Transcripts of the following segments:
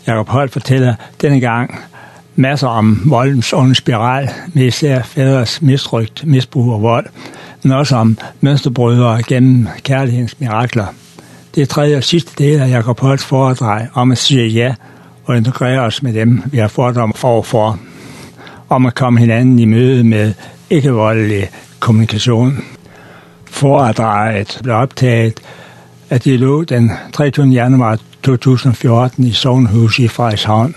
Jacob Holdt fortæller denne gang masser om voldens onde spiral, med især fædres misrøgt, misbrug og vold, men også om mønsterbrydere gennem kærlighedens mirakler. Det er tredje og sidste del af Jacob Holts foredrag om at sige ja og integrere os med dem, vi har fordomme overfor, om at komme hinanden i møde med ikke-voldelig kommunikation. Foredraget blev optaget af dialog den 23. januar 2014 i Sognehus i Frederikshavn.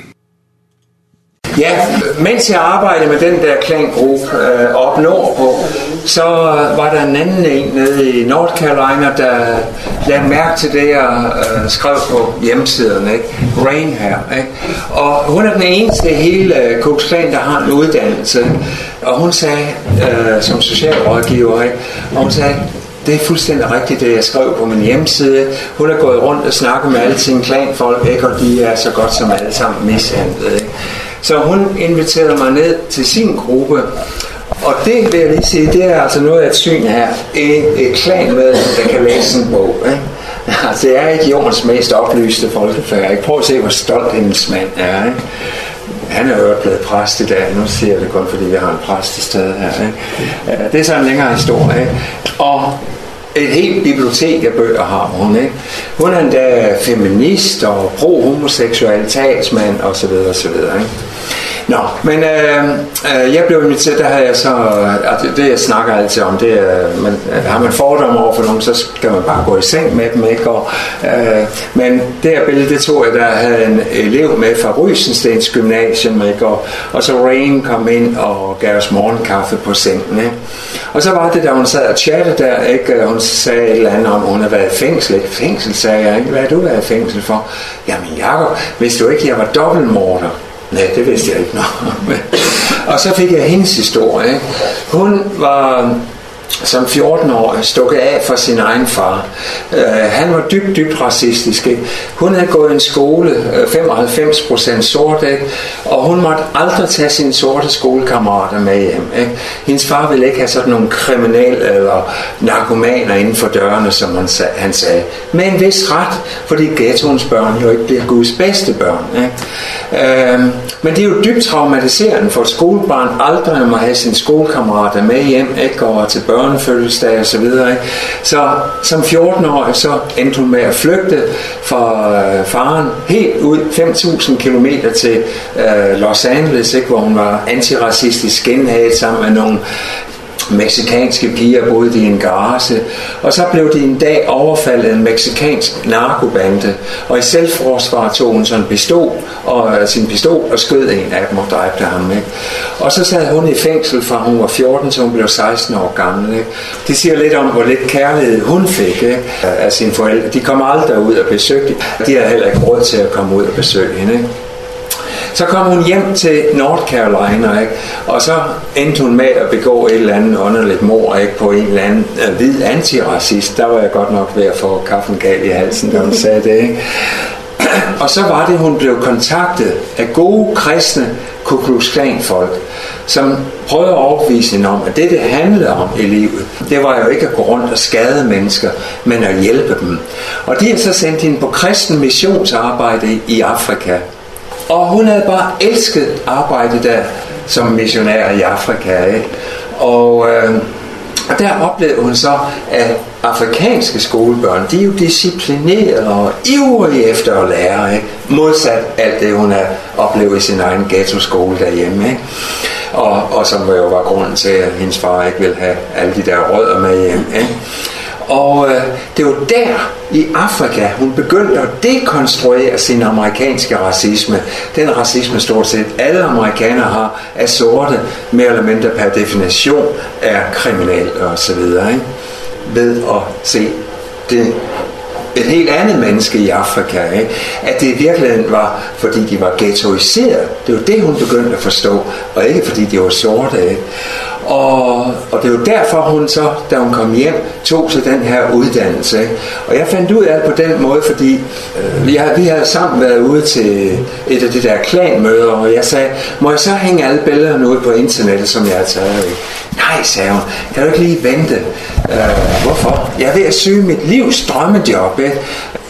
Ja, mens jeg arbejdede med den der klangruppe op nordpå, så var der en anden en nede i North Carolina, der lagde mærke til det, jeg skrev på hjemmesiden, ikke? Rain her, ikke? Og hun er den eneste i hele Ku Klux Klan, der har en uddannelse, og hun sagde, som socialrådgiver, ikke? Og hun sagde, det er fuldstændig rigtigt, det jeg skrev på min hjemmeside. Hun er gået rundt og snakket med alle sine klanfolk, ikke? Og de er så godt som alle sammen mishandlet, ikke? Så hun inviterede mig ned til sin gruppe, og det vil jeg lige sige, det er altså noget af et syn her. Et klanmedlem, der kan læse en bog, ikke? Altså, det er ikke jordens mest oplyste folkefærd, ikke? Prøv at se, hvor stolt hendes mand er, ikke? Han er jo blevet præst i dag. Nu siger jeg det kun, fordi vi har en præst i stedet her, ikke? Det er så en længere historie, ikke? Og et helt bibliotek af bøger har hun, ikke? Hun er endda feminist og pro-homoseksuel talsmand og så videre, og så videre, ikke? Nå, men jeg blev inviteret, der har jeg så, altså det jeg snakker altid om, det er, har man fordomme over for nogen, så skal man bare gå i seng med dem, ikke? Og, men det her billede, det tog jeg, der havde en elev med fra Rysenstens Gymnasium, ikke? Og så Rain kom ind og gav os morgenkaffe på sengen, ikke? Og så var det, da hun sad og chattede der, ikke? Hun sagde et eller andet om, hun havde været i fængsel, ikke? Fængsel, sagde jeg, ikke? Hvad har du været i fængsel for? Jamen Jacob, vidste du ikke, jeg var dobbeltmorder? Nej, det vidste jeg ikke noget. Og så fik jeg hendes historie, ikke? Hun var som 14-årig stukket af fra sin egen far. Han var dybt racistisk, ikke? Hun havde gået i en skole, 95% sort, ikke? Og hun måtte aldrig tage sine sorte skolekammerater med hjem, ikke? Hendes far ville ikke have sådan nogle kriminelle eller narkomaner inden for dørene, som han sagde. Med en vis ret, fordi ghettoens børn jo ikke bliver Guds bedste børn, ikke? Men det er jo dybt traumatiserende for et skolebarn aldrig må have sine skolekammerater med hjem, ikke? Og til børnefødselsdag og så videre, ikke? Så som 14-årig så endte hun med at flygte fra faren helt ud 5.000 kilometer til Los Angeles, ikke? Hvor hun var antiracistisk genhaget sammen med nogle meksikanske piger, boede i en garage, og så blev de en dag overfaldet af en meksikansk narkobande, og i selvforsvar tog hun sådan sin pistol og skød en af dem og dræbte ham, ikke? Og så sad hun i fængsel fra hun var 14 til hun blev 16 år gammel, ikke? Det siger lidt om, hvor lidt kærlighed hun fik, ikke? Af sine forældre. De kom aldrig ud og besøgte. De havde heller ikke råd til at komme ud og besøge hende, ikke? Så kom hun hjem til North Carolina, ikke? Og så endte hun med at begå et eller andet underligt mord, ikke? På en eller anden hvid antiracist. Der var jeg godt nok ved at få kaffen gal i halsen, da hun sagde det, ikke? Og så var det, hun blev kontaktet af gode kristne Ku Klux Klan folk, som prøvede at overbevise hende om, at det handlede om i livet, det var jo ikke at gå rundt og skade mennesker, men at hjælpe dem. Og de har så sendt hende på kristen missionsarbejde i Afrika. Og hun havde bare elsket arbejdet der som missionær i Afrika, ikke? Og der oplevede hun så, at afrikanske skolebørn, de er jo disciplinerede og ivrige efter at lære, ikke? Modsat alt det, hun har oplevet i sin egen ghetto-skole derhjemme, ikke? Og som jo var grunden til, at hendes far ikke ville have alle de der rødder med hjem, ikke? Og det var der i Afrika, hun begyndte at dekonstruere sin amerikanske racisme. Den racisme stort set alle amerikanere har, er sorte, mere eller mindre per definition er kriminelle og så videre, ikke? Ved at se det et helt andet menneske i Afrika, ikke? At det i virkeligheden var, fordi de var ghettoiseret. Det var det, hun begyndte at forstå, og ikke fordi de var sorte, ikke? Og det var derfor, hun så, da hun kom hjem, tog sig den her uddannelse, ikke? Og jeg fandt ud af det på den måde, fordi vi havde sammen været ude til et af de der klanmøder, og jeg sagde, må jeg så hænge alle billederne ud på internettet, som jeg har taget, ikke? Nej, sagde hun, kan du ikke lige vente? Hvorfor? Jeg er ved at søge mit livs drømmejob, ikke?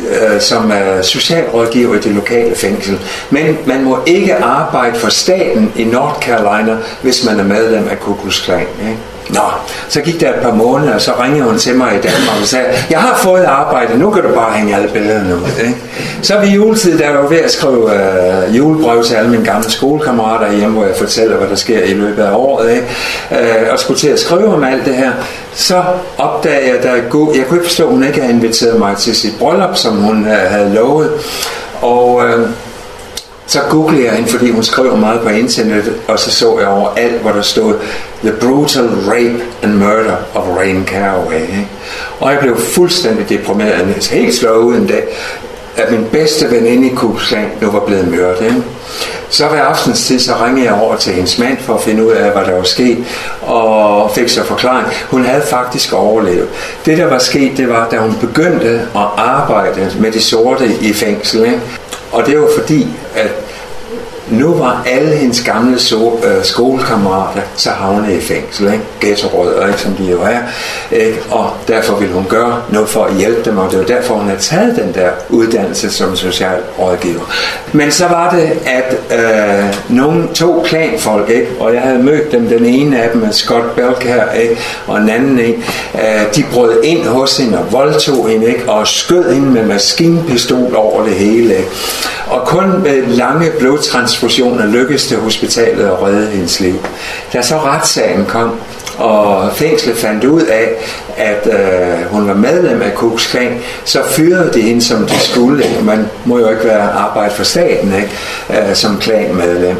som socialrådgiver i det lokale fængsel. Men man må ikke arbejde for staten i North Carolina, hvis man er medlem af Ku Klux Klan. Ikke? Nå, så gik der et par måneder, og så ringede hun til mig i Danmark og sagde, jeg har fået arbejde, nu kan du bare hænge alle billederne ud. Ikke? Så ved juletid, der var jeg ved at skrive julebrev til alle mine gamle skolekammerater hjemme, hvor jeg fortæller, hvad der sker i løbet af året, ikke? Og skulle til at skrive om alt det her. Så opdagede jeg, jeg kunne ikke forstå, at hun ikke havde inviteret mig til sit bryllup, som hun havde lovet. Og så googlede jeg hende, fordi hun skriver meget på internettet, og så så jeg over alt, hvor der stod The Brutal Rape and Murder of Rain Caraway. Ikke? Og jeg blev fuldstændig deprimeret, helt slået ud en dag, at min bedste veninde i Ku Klux Klan nu var blevet myrdet. Ikke? Så ved aftenstid, så ringede jeg over til hendes mand for at finde ud af, hvad der var sket, og fik så forklaring. Hun havde faktisk overlevet. Det, der var sket, det var, da hun begyndte at arbejde med de sorte i fængsel. Ikke? Og det var fordi, at nu var alle hendes gamle skolekammerater så havnet i fængsel, ikke? Ghettorødder, ikke, som de jo er, ikke? Og derfor ville hun gøre noget for at hjælpe dem, og det var derfor hun havde taget den der uddannelse som socialrådgiver. Men så var det, at to klanfolk, ikke? Og jeg havde mødt dem, den ene af dem, Scott Belk her, ikke? Og en anden en, de brød ind hos hende og voldtog hende, ikke? Og skød hende med maskinpistol over det hele, ikke? Og kun med lange blodtransfusioner lykkedes det hospitalet at redde hendes liv. Da så retssagen kom, og fængslet fandt ud af, at hun var medlem af Ku Klux Klan, så fyrede de hende, som de skulle. Man må jo ikke være arbejde for staten, ikke? Som klanmedlem.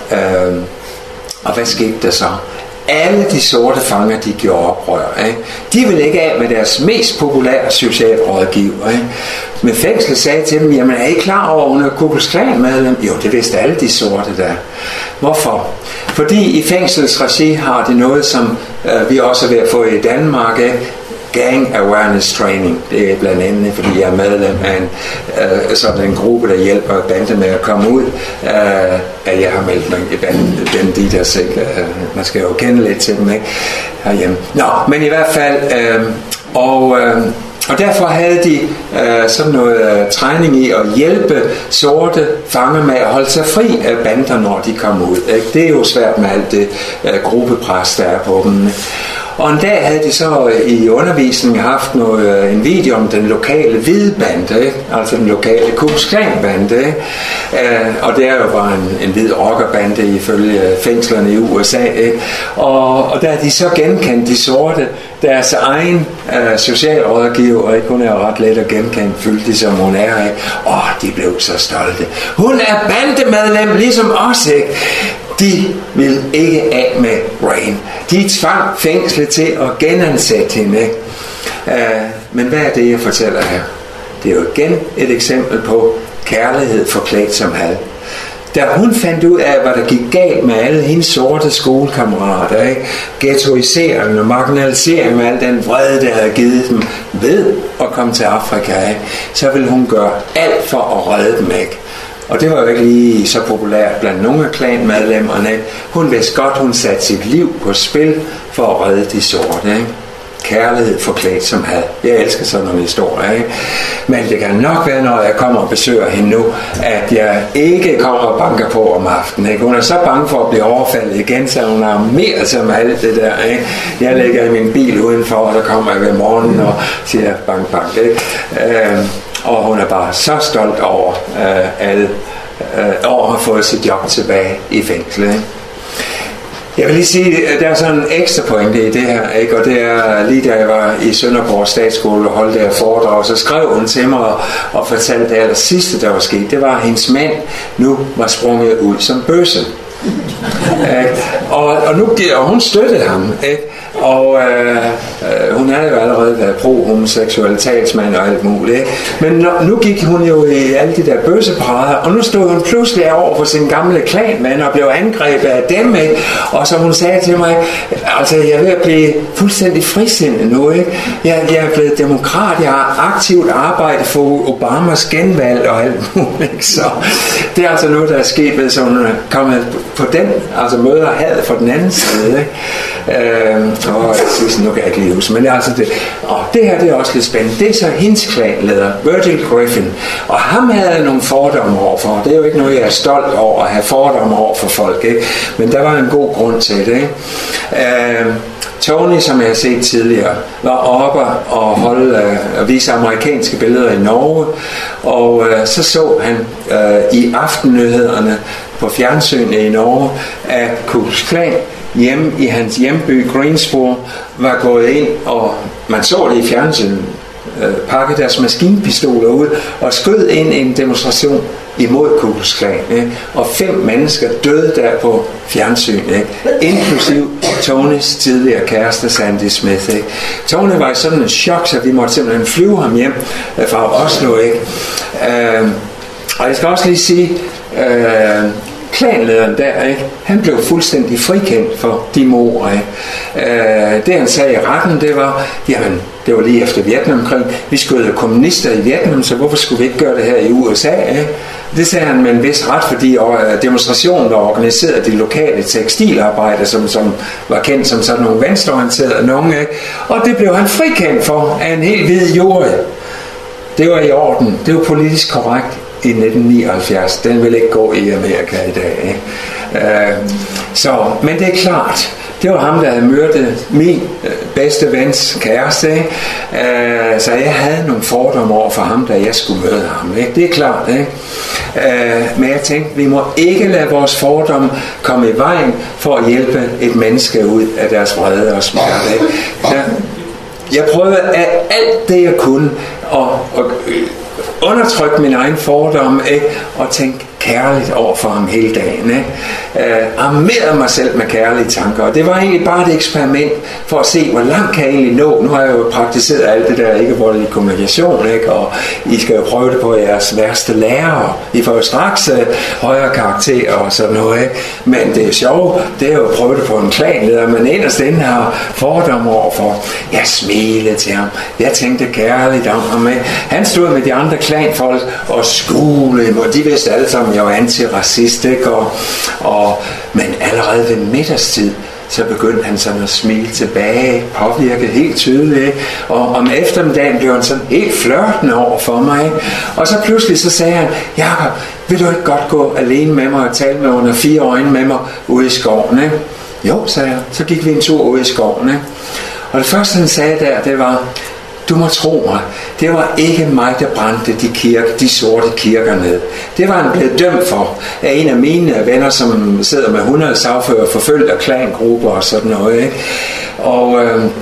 Og hvad skete der så? Alle de sorte fanger, de gjorde oprør. Ikke? De ville ikke af med deres mest populære socialrådgiver. Ikke? Men fængslet sagde til dem, jamen er I klar over, hun er Ku Klux Klan medlem? Jo, det vidste alle de sorte der. Hvorfor? Fordi i fængslets regi har de noget, som vi også er ved at få i Danmark, ikke? Gang Awareness Training. Det er blandt andet, fordi jeg er medlem af sådan en gruppe, der hjælper bande med at komme ud. At jeg har meldt mig i Banditers, ikke? Man skal jo kende lidt til dem, ikke? Herhjemme. Nå, men i hvert fald, og derfor havde de sådan noget træning i at hjælpe sorte fanger med at holde sig fri af bander, når de kom ud. Ikke? Det er jo svært med alt det gruppepres, der er på dem. Og en dag havde de så i undervisningen haft en video om den lokale hvide bande, ikke? Altså den lokale Ku Klux Klan bande, ikke? Og det er jo bare en hvid rockerbande ifølge fængslerne i USA, ikke? Og der er de så genkendt, de sorte, deres egen socialrådgiver, ikke? Hun er jo ret let at genkende, fyldig som hun er, ikke? De blev så stolte. Hun er bandemedlem ligesom os, ikke? De vil ikke af med Rain. De tvang fængslet til at genansætte hende. Ikke? Men hvad er det, jeg fortæller her? Det er jo igen et eksempel på kærlighed forklædt som had. Da hun fandt ud af, hvad der gik galt med alle hendes sorte skolekammerater, ikke? Ghettoisering og marginalisering med al den vrede, der havde givet dem ved at komme til Afrika, ikke? Så ville hun gøre alt for at redde dem, ikke? Og det var jo ikke lige så populært blandt nogle af klanmedlemmerne. Hun vidste godt, hun satte sit liv på spil for at redde de sorte. Ikke? Kærlighed forklædt som had. Jeg elsker sådan nogle historier. Ikke? Men det kan nok være, når jeg kommer og besøger hende nu, at jeg ikke kommer og banker på om aftenen. Ikke? Hun er så bange for at blive overfaldet igen, så hun har mere som alt det der. Ikke? Jeg ligger i min bil udenfor, og der kommer jeg ved morgenen og siger bank, bank. Ikke? Og hun er bare så stolt over over at have fået sit job tilbage i fængslet. Ikke? Jeg vil lige sige, at der er sådan en ekstra pointe i det her, ikke? Og det er lige da jeg var i Sønderborg Statsskole og holdt det her foredrag, så skrev hun til mig og fortalte det aller sidste, der var sket. Det var, at hendes mand nu var sprunget ud som bøsse. Og hun støttede ham, ikke? Og hun havde jo allerede været pro-homoseksuel talsmand og alt muligt, ikke? Men nu gik hun jo i alle de der bøsseparader, og nu stod hun pludselig over for sin gamle klanmand og blev angrebet af dem, ikke? Og så hun sagde til mig, altså jeg er ved at blive fuldstændig frisindet nu, ikke? Jeg er blevet demokrat, jeg har aktivt arbejdet for Obamas genvalg og alt muligt, ikke? Så det er altså noget, der er sket, ved så hun er kommet på den, altså møder had fra den anden side, ikke? Nu kan jeg ikke lige huske, men altså det her det er også lidt spændende. Det er så hendes klanleder, Virgil Griffin, og ham havde jeg nogle fordomme overfor. Det er jo ikke noget, jeg er stolt over at have fordomme over for folk, ikke? Men der var en god grund til det, ikke? Tony, som jeg har set tidligere, var oppe og vise amerikanske billeder i Norge, og så han i aftennyhederne på fjernsynet i Norge, at Ku Klux Klan hjemme i hans hjemby Greensboro var gået ind, og man så det i fjernsynet, pakkede deres maskinpistoler ud og skød ind i en demonstration imod Ku Klux Klan, og 5 mennesker døde der på fjernsyn, inklusiv Tonys tidligere kæreste Sandy Smith. Tony var i sådan en chok, så vi måtte simpelthen flyve ham hjem fra Oslo. Og jeg skal også lige sige, klanlederen der, han blev fuldstændig frikendt for de mord. Det han sagde i retten, det var, jamen, det var lige efter Vietnamkrig, vi skød kommunister i Vietnam, så hvorfor skulle vi ikke gøre det her i USA? Det sagde han med en vis ret, fordi demonstrationen var organiseret af de lokale tekstilarbejdere, som var kendt som sådan nogle venstreorienterede nogen, og det blev han frikendt for af en helt hvid jury. Det var i orden, det var politisk korrekt i 1979. Den vil ikke gå i Amerika i dag. Men det er klart, det var ham, der havde myrdet min bedste vens kæreste. Så jeg havde nogle fordomme over for ham, da jeg skulle møde ham. Det er klart. Men jeg tænkte, vi må ikke lade vores fordomme komme i vejen for at hjælpe et menneske ud af deres vrede og smerte. Jeg prøvede alt det, jeg kunne, at undertrykke min egen fordomme, og tænke kærligt over for ham hele dagen. Armerede mig selv med kærlige tanker, og det var egentlig bare et eksperiment for at se, hvor langt kan jeg egentlig nå. Nu har jeg jo praktiseret alt det der ikke-voldelig kommunikation, og I skal jo prøve det på jeres værste lærer. I får jo straks højere karakterer og sådan noget. Men det er sjovt, det er jo at prøve det på en klanleder, men inderst inde har fordomme overfor. Jeg smilede til ham, jeg tænkte kærligt om ham. Han stod med de andre klanfolk og skulede, og de vidste alle sammen, jeg var antiracist, men allerede ved middagstid, så begyndte han sådan at smile tilbage, påvirket helt tydeligt, og om eftermiddagen blev han sådan helt flørtende over for mig, og så pludselig så sagde han, Jakob, vil du ikke godt gå alene med mig og tale med under 4 øjne med mig ude i skoven? Jo, sagde jeg. Så gik vi en tur ude i skoven, og det første han sagde der, det var, du må tro mig, det var ikke mig, der brændte de sorte kirker ned. Det var han blevet dømt for af en af mine venner, som sidder med 100 sagfører, forfølgt af klangrupper og sådan noget. Og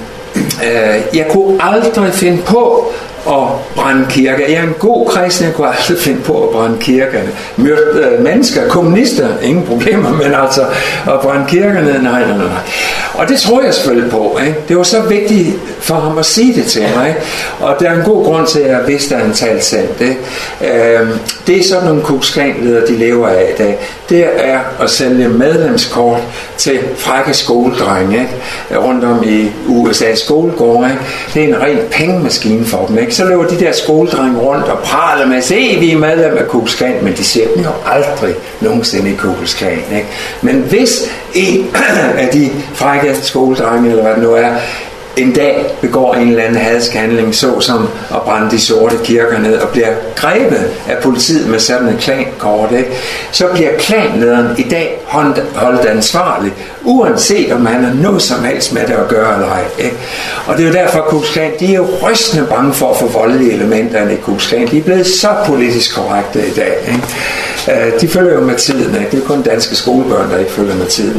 jeg kunne aldrig finde på at brænde kirker. Jeg er en god kristen, jeg kunne aldrig finde på at brænde kirkerne. Mennesker, kommunister, ingen problemer, men altså at brænde kirkerne, nej. Og det tror jeg selvfølgelig på. Det var så vigtigt for ham at sige det til mig. Og der er en god grund til, at jeg vidste, at han talte sandt. Det er sådan nogle Ku Klux Klan-ledere, de lever af i dag. Det er at sælge medlemskort til frække skoledrenge rundt om i USA's skolegårde. Det er en ren pengemaskine for dem. Så løber de der skoledrenge rundt og praler med, se, vi er medlem af Ku Klux Klan, men de ser dem jo aldrig nogensinde i Ku Klux Klan. Men hvis en af de frække skoledrenge, eller hvad det nu er, en dag begår en eller anden hadsk handling, såsom at brænde de sorte kirker ned, og bliver grebet af politiet med sådan et klankort, så bliver klanlederen i dag holdt ansvarlig, uanset om han har noget som helst med det at gøre eller ej. Og det er jo derfor, Ku Klux Klan, de er jo rystende bange for at få voldelige elementer i Ku Klux Klan. De er blevet så politisk korrekte i dag. De følger jo med tiden. Det er jo kun danske skolebørn, der ikke følger med tiden.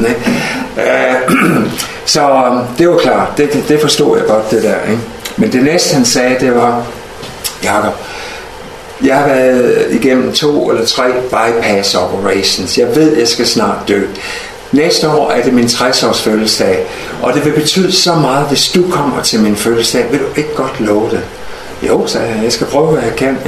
Så det var klart, det forstod jeg godt, det der. Men det næste han sagde, det var, Jakob, jeg har været igennem 2 eller 3 bypass operations. Jeg ved, jeg skal snart dø. Næste år er det min 60-års fødselsdag, og det vil betyde så meget, hvis du kommer til min fødselsdag. Vil du ikke godt love det? Jo, sagde jeg skal prøve, hvad jeg kan.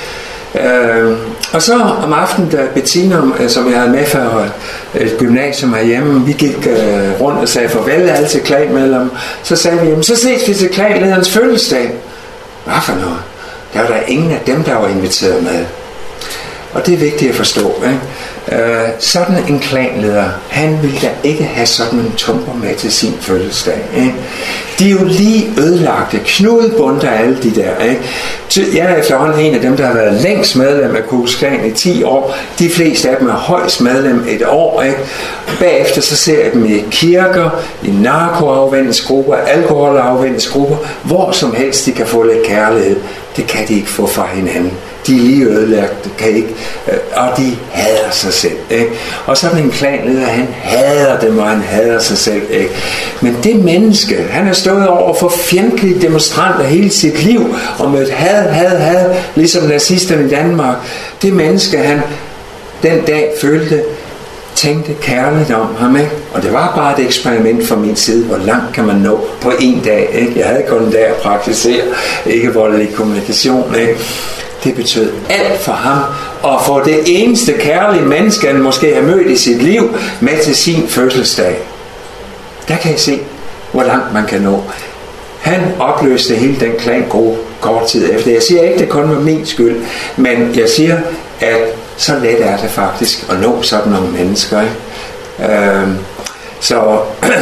Og så om aftenen, da Bettina, som jeg havde med fra et gymnasium herhjemme, vi gik rundt og sagde farvel alle til klanmedlemmer, så sagde vi, så ses vi til klanlederens fødselsdag. Hvad for noget? Der var der ingen af dem, der var inviteret med. Og det er vigtigt at forstå. Sådan en klanleder, han ville da ikke have sådan en tumper med til sin fødselsdag, ikke? De er jo lige ødelagte, knudebunter alle de der, ikke? Jeg er efterhånden en af dem, der har været længst medlem af Ku Klux Klan i 10 år. De fleste af dem er højst medlem et år, ikke? Bagefter så ser jeg dem i kirker, i narkoafvændingsgrupper, alkoholafvændingsgrupper, hvor som helst de kan få lidt kærlighed. Det kan de ikke få fra hinanden. De er lige ødelagt, kan ikke, og de hader sig selv, ikke? Og sådan en klanleder, han hader dem, og han hader sig selv, ikke? Men det menneske, han har stået over for fjendtlige demonstranter hele sit liv, og mødt had, ligesom nazisterne i Danmark. Det menneske, han den dag tænkte kærligt om ham, ikke? Og det var bare et eksperiment fra min side. Hvor langt kan man nå på en dag, ikke? Jeg havde kun en dag at praktisere ikke voldelig kommunikation, ikke? Det betød alt for ham at få det eneste kærlige menneske, han måske har mødt i sit liv, med til sin fødselsdag. Der kan I se, hvor langt man kan nå. Han opløste hele den klangruppe kort tid efter. Jeg siger ikke, det kun var min skyld, men jeg siger, at så let er det faktisk at nå sådan nogle mennesker, ikke? Så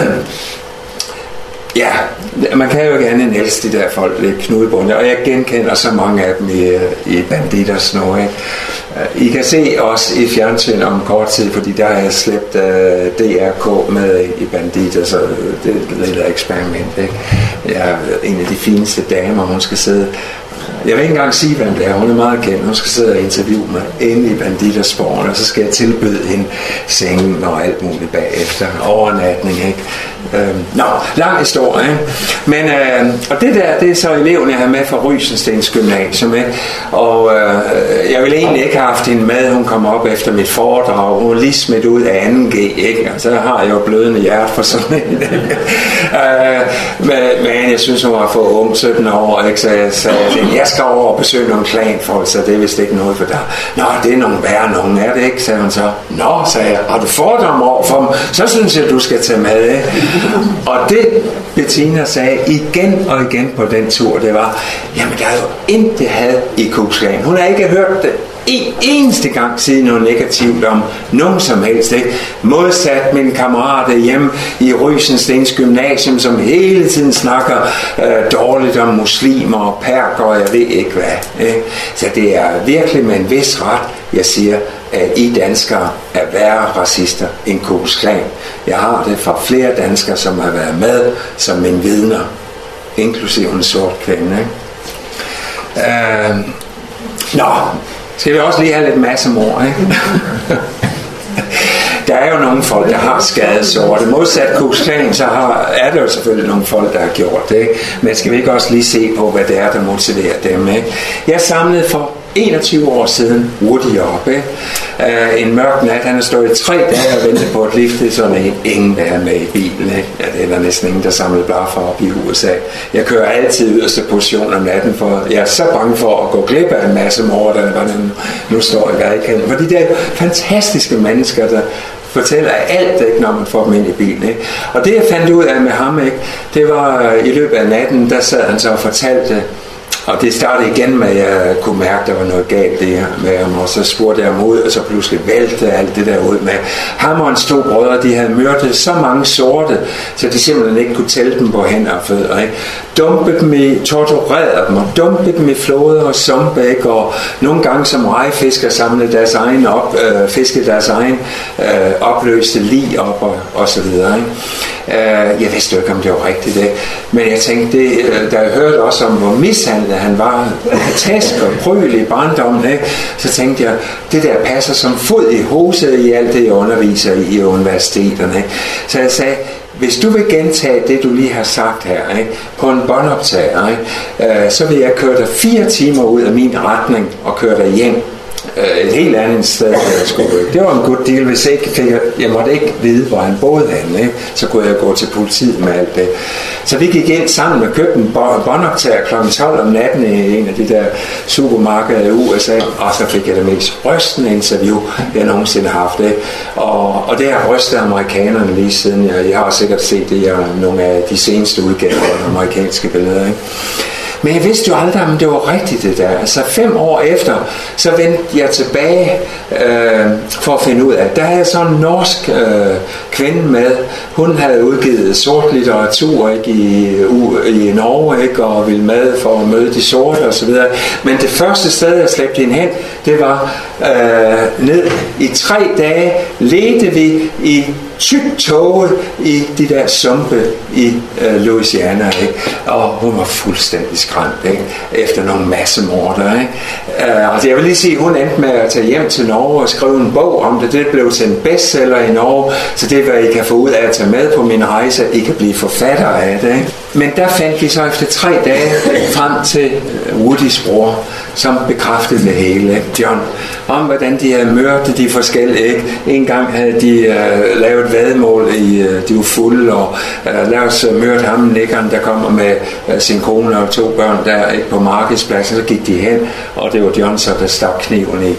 ja, man kan jo gerne elske de der folk, lidt knudebunde, og jeg genkender så mange af dem i Bandidos nu, ikke? I kan se også i fjernsyn om kort tid, fordi der har jeg slæbt DRK med i Bandidos, så det er et lille eksperiment, ikke? Jeg er en af de fineste damer, hun skal sidde. Jeg vil ikke engang sige, hvem det er. Hun er meget kendt. Hun skal sidde og interviewe mig inde i Bandidos-sporene, og så skal jeg tilbyde hende sengen og alt muligt bagefter. Overnatning, ikke? Lang historie, ikke? Men, og det der, det er så eleven, jeg har med fra Rysenstens Gymnasium, ikke? Og jeg ville egentlig ikke have haft hende med. Hun kom op efter mit foredrag. Hun var lige smidt ud af 2G, ikke? Og så har jeg jo blødende hjerte for sådan en. Men jeg synes, hun var for ung, 17 år, ikke? Så jeg sagde, jeg skal over og besøge nogle klanfolk, så det er vist ikke noget for dig. Nå, det er nogle værre nogen, er det ikke? Sagde hun så. Nå, sagde jeg, har du fordom over for dem? Så synes jeg, du skal tage med, ikke? Og det Bettina sagde igen og igen på den tur, det var, jamen der er jo intet had i Ku Klux Klan. Hun har ikke hørt det en eneste gang sige noget negativt om nogen som helst, ikke? Modsat min kammerat hjemme i Rysenstens Gymnasium, som hele tiden snakker dårligt om muslimer og perker og jeg ved ikke hvad, ikke? Så det er virkelig med en vis ret, jeg siger, at I danskere er værre racister end Ku Klux Klan. Jeg har det fra flere danskere, som har været med som mine vidner, inklusive en sort kvinde, ikke? Skal vi også lige have lidt masse mor, ikke? Der er jo nogle folk, der har skadesår. Det modsat Ku Klux Klan, så er der jo selvfølgelig nogle folk, der har gjort det, ikke? Men skal vi ikke også lige se på, hvad det er, der motiverer dem, ikke? Jeg samlede for 21 år siden Woody op, ikke? En mørk nat, han har stået i 3 dage og ventet på et lift. Det er sådan ingen, der er med i bilen, ikke? Ja, det er der næsten ingen, der samler bare for op i USA. Jeg kører altid yderste position om natten, for jeg er så bange for at gå glip af en masse mor, der nu står i vejkanten. For de der fantastiske mennesker, der fortæller alt, ikke, når man får dem ind i bilen, ikke? Og det jeg fandt ud af med ham, ikke, det var i løbet af natten, der sad han så og fortalte. Og det startede igen med, at jeg kunne mærke, at der var noget galt med ham, og så spurgte jeg ham ud, og så pludselig vælte alt det der ud med. Ham og hans 2 brødre, de havde myrdet så mange sorte, så de simpelthen ikke kunne tælle dem på hænder og fødder, ikke? Dumpede dem i, torturerede dem, og dumpede dem i floder og sumpe, ikke? Og nogle gange som rejfisker samlede deres egen op, fiskede deres egen opløste lig op, og så videre, ikke? Jeg vidste jo ikke, om det var rigtigt, ikke? Men jeg tænkte, da jeg hørte også om, hvor mishandlet han var, task og prøvelig i barndommen, ikke? Så tænkte jeg, det der passer som fod i hose i alt det, jeg underviser i universiteterne, ikke? Så jeg sagde, hvis du vil gentage det, du lige har sagt her, ikke, på en båndoptager, ikke, så vil jeg køre dig 4 timer ud af min retning og køre dig hjem. Et helt andet sted, det var en god deal. Hvis jeg måtte ikke vide, hvor han boede henne, ikke? Så kunne jeg gå til politiet med alt det. Så vi gik ind sammen og købte en båndoptager kl. 12 om natten i en af de der supermarkeder i USA, og så fik jeg det mest rystende interview, jeg nogensinde har haft, ikke? Og det har rystet amerikanerne lige siden. Jeg har sikkert set det i nogle af de seneste udgaver af amerikanske billeder, ikke? Men jeg vidste jo aldrig, om det var rigtigt det der. Altså 5 år efter, så vendte jeg tilbage for at finde ud af. Der havde jeg sådan en norsk kvinde med. Hun havde udgivet sort litteratur, ikke, i Norge, ikke, og ville med for at møde de sorte og så videre. Men det første sted, jeg slæbte hende hen, det var ned i 3 dage ledte vi i tykt tåge i de der sumpe i Louisiana, ikke? Og hun var fuldstændig skræmt, ikke? Efter nogle massemorder, ikke? Altså jeg vil lige sige, hun endte med at tage hjem til Norge og skrive en bog om det. Det blev til en bestseller i Norge, så det er, hvad I kan få ud af at tage med på min rejse, at I kan blive forfatter af det, ikke? Men der fandt vi så efter 3 dage frem til Woodys bror, som bekræftede det hele, ikke? John, om hvordan de havde mørtet de forskellige, ikke? En gang havde de lavet væddemål de var fulde, og lad os mørte ham, nikkeren, der kommer med sin kone og 2 børn der, ikke, på markedspladsen, så gik de hen, og det var John så, der stak kniven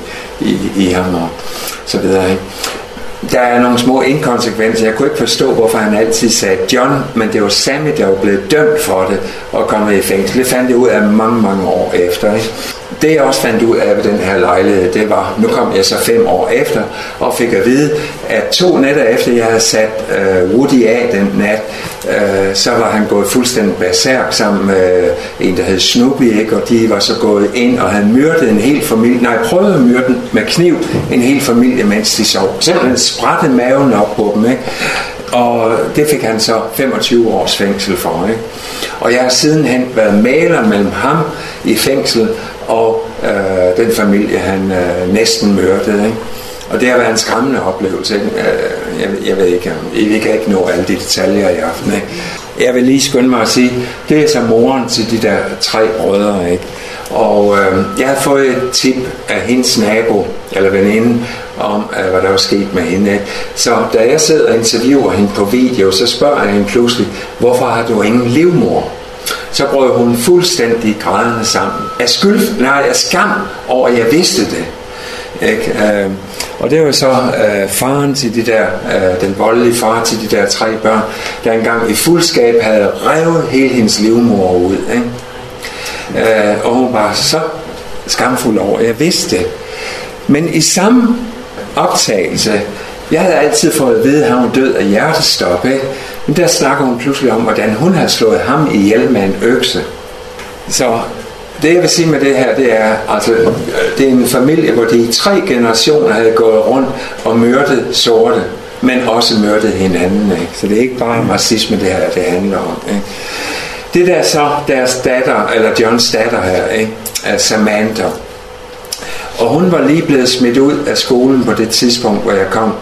i ham og så videre, ikke? Der er nogle små inkonsekvenser. Jeg kunne ikke forstå, hvorfor han altid sagde John, men det var Sammy, der var blevet dømt for det og kommet i fængsel. Det fandt jeg ud af mange, mange år efter, ikke? Det jeg også fandt ud af ved den her lejlighed, det var, nu kom jeg så 5 år efter, og fik at vide, at 2 nætter efter jeg havde sat Woody af den nat, så var han gået fuldstændig berserk sammen med en, der hed Snoopy, ikke? Og de var så gået ind og havde myrdet en hel familie, prøvede at myrde den med kniv, en hel familie, mens de sov. Simpelthen sprætte maven op på dem, ikke? Og det fik han så 25 års fængsel for, ikke? Og jeg har sidenhen været mægler mellem ham i fængsel og den familie, han næsten myrdede, ikke? Og det har været en skræmmende oplevelse, ikke? Jeg ved ikke, vi kan ikke nå alle de detaljer i aften, ikke? Jeg vil lige skynde mig at sige, det er så moren til de der 3 brødre, ikke? Og jeg har fået et tip af hendes nabo eller veninde om, hvad der var sket med hende, ikke? Så da jeg sidder og interviewer hende på video, så spørger jeg hende pludselig, hvorfor har du ingen livmor? Så brød hun fuldstændig grædende sammen. Af skam over, at jeg vidste det. Ikke? Og det var så faren til de der, den voldelige far til de der 3 børn, der engang i fuldskab havde revet hele hendes livmor ud. Ikke? Og hun var så skamfuld over, at jeg vidste det. Men i samme optagelse, jeg havde altid fået at vide, at han var død af hjertestop, ikke? Men der snakker hun pludselig om, hvordan hun havde slået ham ihjel med en økse. Så det jeg vil sige med det her, det er, altså, det er en familie, hvor de i 3 generationer havde gået rundt og myrdet sorte, men også myrdet hinanden, ikke? Så det er ikke bare racisme, det her, det handler om, ikke? Det der så deres datter, eller Johns datter her, ikke? Samantha. Og hun var lige blevet smidt ud af skolen på det tidspunkt, hvor jeg kom,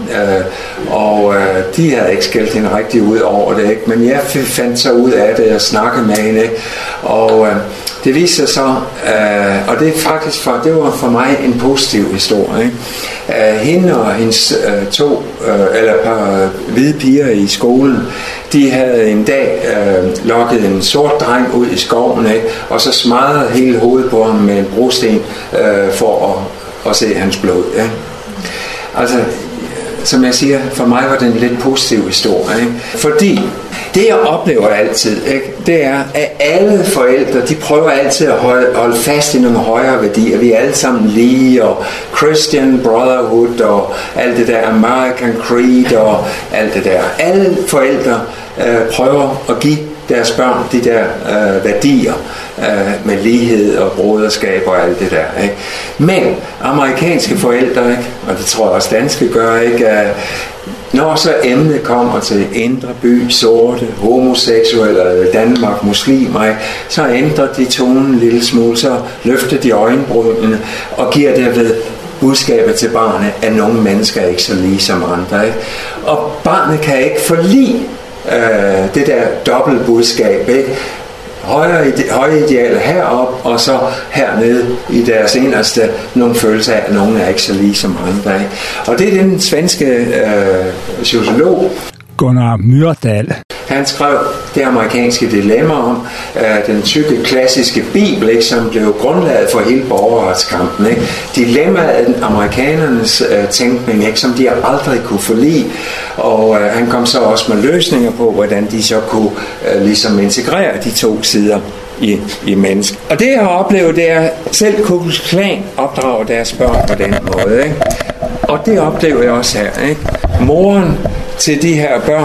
og de havde ikke skældt hende rigtig ud over det, ikke? Men jeg fandt så ud af det og snakkede med hende, ikke? Og det viste sig så, og det er faktisk det var for mig en positiv historie, ikke? Hende og hendes 2 eller par hvide piger i skolen, de havde en dag lokket en sort dreng ud i skoven, ikke? Og så smadrede hele hovedet på ham med en brosten for at se hans blod, ikke? Altså, som jeg siger, for mig var det en lidt positiv historie, ikke? Fordi det jeg oplever altid, ikke, det er, at alle forældre, de prøver altid at holde fast i nogle højere værdier. Vi er alle sammen lige, og Christian Brotherhood, og alt det der American Creed, og alt det der. Alle forældre prøver at give deres børn de der værdier med lighed og broderskab og alt det der, ikke? Men amerikanske forældre, ikke, og det tror jeg også danske gør, ikke, når så emnet kommer til indre by, sorte, homoseksuelle, Danmark, muslimer, ikke, så ændrer de tonen en lille smule, så løfter de øjenbrynene og giver derved budskabet til barnet, at nogle mennesker er ikke så lige som andre, ikke? Og barnet kan ikke forlige det der dobbelt budskab, ikke? Høje idealer herop, og så hernede i deres inderste nogle følelser af, at nogen er ikke så lige som andre, ikke? Og det er den svenske sociolog Gunnar Myrdal. Han skrev det amerikanske dilemma om den tykke klassiske bibel, ikke, som blev grundlaget for hele borgerretskampen, ikke? Dilemmaet af amerikanernes tænkning, ikke, som de aldrig kunne forlige, og han kom så også med løsninger på, hvordan de så kunne ligesom integrere de 2 sider i mennesker. Og det jeg har oplevet, det er selv Ku Klux Klan opdrager deres børn på den måde, ikke? Og det oplever jeg også her, ikke? Moren til de her børn,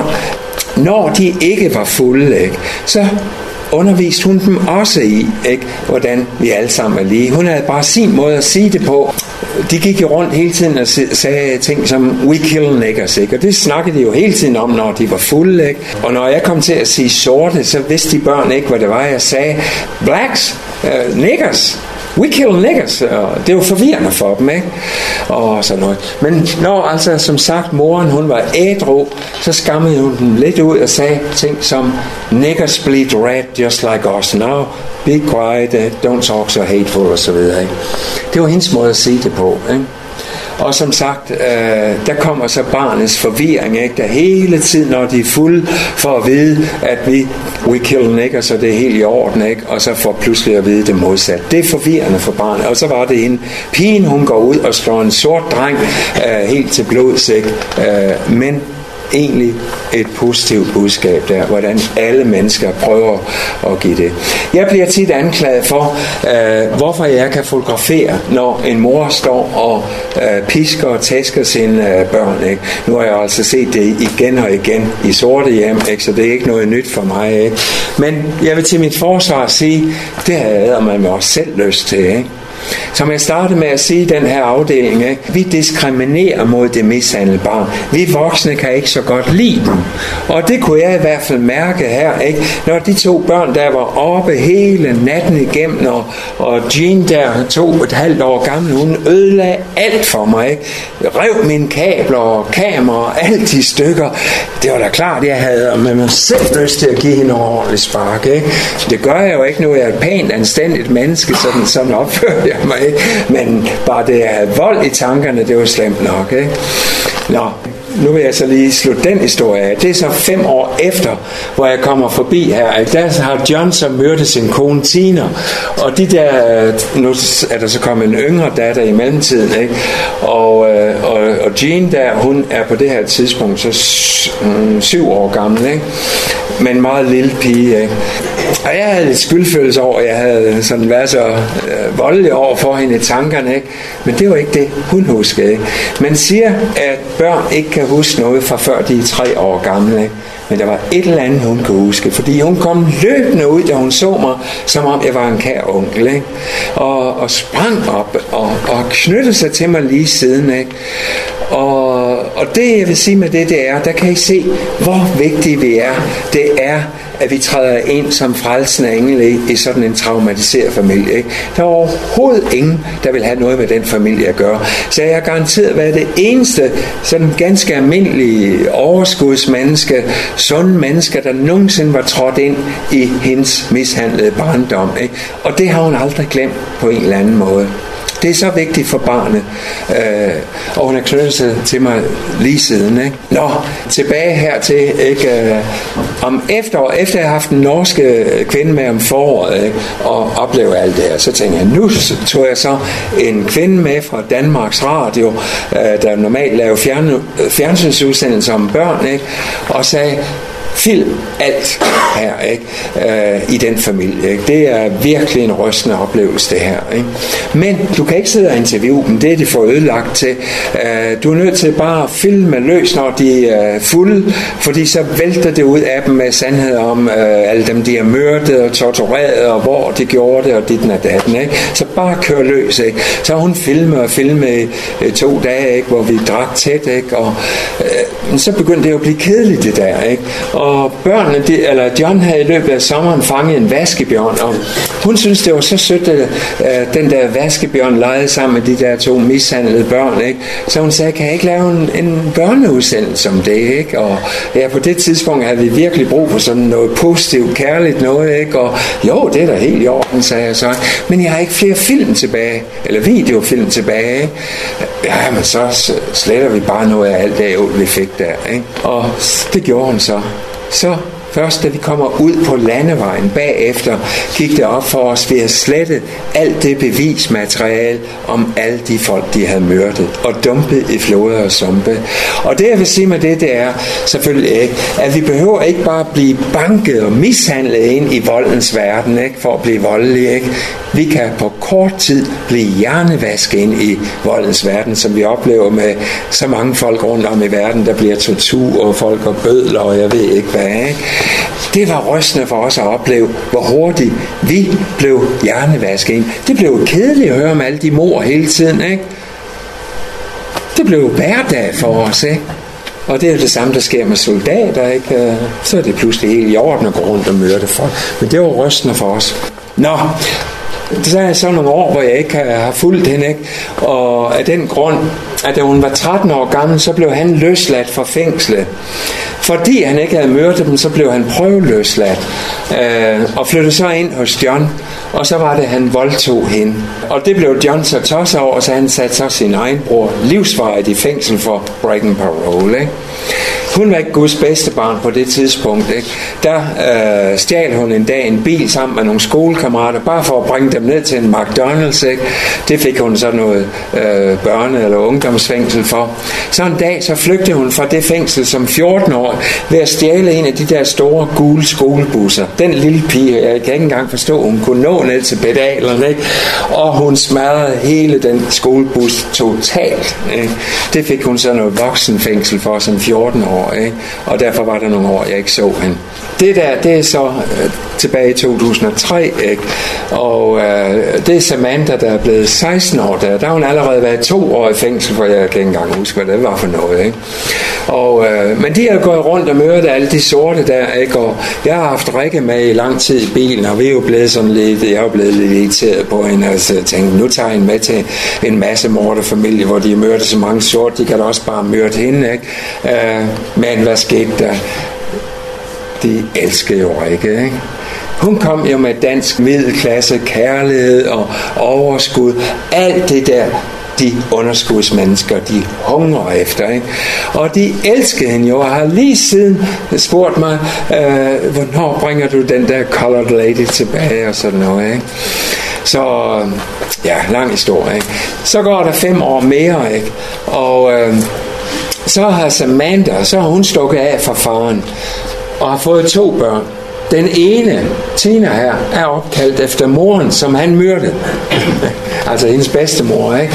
når de ikke var fulde, ikke, så underviste hun dem også i, ikke, hvordan vi alle sammen er lige. Hun havde bare sin måde at sige det på. De gik jo rundt hele tiden og sagde ting som we kill niggers, ikke? Og det snakkede de jo hele tiden om, når de var fulde, ikke? Og når jeg kom til at sige sorte, så vidste de børn ikke, hvad det var, jeg sagde. Blacks, niggers, we kill niggers. Og det var forvirrende for dem, ikke? Og sådan noget. Men når altså, som sagt, moren, hun var ædru, så skammede hun dem lidt ud og sagde ting som niggers bleed red just like us now. Be quiet, don't talk so hateful, og så videre, ikke? Det var hendes måde at sige det på, ikke? Og som sagt, der kommer så barnets forvirring, ikke? Der hele tiden, når de er fulde, for at vide, at we kill niggers, så det er helt i orden, ikke? Og så får pludselig at vide det modsatte. Det er forvirrende for barnet. Og så var det en pigen, hun går ud og slår en sort dreng helt til blods, ikke? Men egentlig et positivt budskab der, hvordan alle mennesker prøver at give det. Jeg bliver tit anklaget for, hvorfor jeg kan fotografere, når en mor står og pisker og tæsker sine børn, ikke? Nu har jeg altså set det igen og igen i sorte hjem, ikke? Så det er ikke noget nyt for mig, ikke? Men jeg vil til mit forsvar sige, det havde man også selv lyst til, ikke? Som jeg startede med at sige i den her afdeling, ikke? Vi diskriminerer mod det mishandlede barn. Vi voksne kan ikke så godt lide dem. Og det kunne jeg i hvert fald mærke her, ikke? Når de to børn, der var oppe hele natten igennem, og Jean der, 2,5 år gammel, hun ødelagde alt for mig, ikke? Rev mine kabler og kamera og alt de stykker. Det var da klart, jeg havde med mig selv lyst til at give hende ordentligt spark, ikke? Det gør jeg jo ikke nu. Jeg er et pænt, anstændigt menneske, sådan opfører jeg mig, ikke? Men bare det at have vold i tankerne, det var slemt nok, ikke? Nå, nu vil jeg så lige slutte den historie af. Det er så 5 år efter, hvor jeg kommer forbi her, ikke? Der har John så myrdet sin kone Tina, og de der, nu er der så kommet en yngre datter i mellemtiden, ikke? Og Jean der, hun er på det her tidspunkt så 7 år gammel, ikke? Men en meget lille pige, ikke? Og jeg havde lidt skyldfølelse over, at jeg havde sådan været så voldelig over for hende i tankerne, ikke? Men det var ikke det, hun huskede, ikke? Man siger, at børn ikke kan huske noget fra før de er 3 år gamle, ikke? Men der var et eller andet, hun kunne huske, fordi hun kom løbende ud, da hun så mig, som om jeg var en kær onkel, ikke? Og sprang op og knyttede sig til mig lige siden, ikke? Og det jeg vil sige med det er, der kan I se, hvor vigtige vi er. Det er, at vi træder ind som frelsende engel i sådan en traumatiseret familie, ikke? Der er overhovedet ingen, der vil have noget med den familie at gøre. Så jeg er garanteret været det eneste sådan ganske almindelige overskudsmenneske, sunde mennesker, der nogensinde var trådt ind i hendes mishandlede barndom, ikke? Og det har hun aldrig glemt på en eller anden måde. Det er så vigtigt for barnet, og hun har knyttet sig til mig lige siden, ikke? Nå, tilbage hertil, ikke? Om efterår, efter jeg har haft en norske kvinde med om foråret, ikke? Og opleve alt det her, så tænkte jeg, nu tog jeg så en kvinde med fra Danmarks Radio, der normalt laver fjernsynsudsendelser om børn, ikke? Og sagde, film alt her, ikke? I den familie, ikke? Det er virkelig en rystende oplevelse, det her, ikke? Men du kan ikke sidde og interviewe dem, det er de får ødelagt til. Du er nødt til bare at filme løs, når de er fulde, fordi så vælter det ud af dem med sandhed om alle dem, de er myrdet og tortureret, og hvor de gjorde det, og dit og datten, ikke? Så bare kør løs, ikke? Så hun filmet i 2 dage, ikke? Hvor vi drak tæt, ikke? Og så begyndte det at blive kedeligt, det der, ikke? Og børnene, John havde i løbet af sommeren fanget en vaskebjørn, og hun synes det var så sødt, at den der vaskebjørn legede sammen med de der 2 mishandlede børn, ikke? Så hun sagde, kan jeg ikke lave en børneudsendelse om det, ikke? Og ja, på det tidspunkt havde vi virkelig brug for sådan noget positivt, kærligt noget, ikke? Og jo, det er da helt i orden, sagde jeg så. Men jeg har ikke flere film tilbage, eller videofilm tilbage, ikke? Ja, men så sletter vi bare noget af alt det, vi fik der, ikke? Og det gjorde hun så. Så Først da vi kommer ud på landevejen bagefter, gik det op for os, vi havde slettet alt det bevismateriale om alle de folk, de havde myrdet og dumpet i floder og sumpe. Og det jeg vil sige med det er selvfølgelig ikke, at vi behøver ikke bare blive banket og mishandlet ind i voldens verden, ikke, for at blive voldelige, ikke. Vi kan på kort tid blive hjernevasket ind i voldens verden, som vi oplever med så mange folk rundt om i verden, der bliver tortur og folk og bødler og jeg ved ikke hvad, ikke? Det var rystende for os at opleve, hvor hurtigt vi blev hjernevasket ind. Det blev kedeligt at høre om alle de mord hele tiden, ikke? Det blev hverdag for os, ikke? Og det er det samme, der sker med soldater, ikke? Så er det pludselig helt i orden at gå rundt og myrde folk. Men det var rystende for os. Nå, så er så nogle år, hvor jeg ikke har fulgt hende, ikke? Og af den grund, at da hun var 13 år gammel, så blev han løsladt fra fængslet. Fordi han ikke havde myrdet dem, så blev han prøveløsladt og flyttede så ind hos John. Og så var det, at han voldtog hende. Og det blev John så tosset over, så han satte så sin egen bror livsvarigt i fængsel for breaking parole, ikke? Hun var ikke Guds bedste barn på det tidspunkt, ikke? Der stjal hun en dag en bil sammen med nogle skolekammerater, bare for at bringe dem ned til en McDonald's, ikke? Det fik hun så noget børne- eller ungdomsfængsel for. Så en dag så flygtede hun fra det fængsel som 14 år ved at stjæle en af de der store gule skolebusser. Den lille pige, jeg kan ikke engang forstå, hun kunne nå ned til pedalerne, ikke? Og hun smadrede hele den skolebus totalt, ikke? Det fik hun så noget voksenfængsel for som 14 år, ikke? Og derfor var der nogle år, jeg ikke så hende. Det er så tilbage i 2003, ikke? Og det er Samantha, der er blevet 16 år der. Der har hun allerede været 2 år i fængsel, for jeg kan ikke engang huske, hvad det var for noget, ikke? Og, men de har gået rundt og mødt alle de sorte der, ikke? Og jeg har haft Rikke med i lang tid i bilen, og vi er jo blevet sådan lidt, jeg er jo blevet lidt irriteret på hende, altså jeg tænkte, nu tager jeg hende med til en masse morderfamilie, hvor de mødte så mange sorte, de kan da også bare myrde hende, ikke? Men hvad skete der? De elskede jo Rikke, ikke? Hun kom jo med dansk middelklasse, kærlighed og overskud, alt det der, de underskudsmennesker, de hungrer efter, ikke? Og de elskede hende jo, og har lige siden spurgt mig, hvornår bringer du den der colored lady tilbage, og sådan noget, ikke? Så, ja, lang historie, ikke? Så går der 5 år mere, ikke? Og så har Samantha, så har hun stukket af fra faren, og har fået 2 børn. Den ene, Tina her, er opkaldt efter moren, som han myrdede. Altså hendes bedstemor, ikke?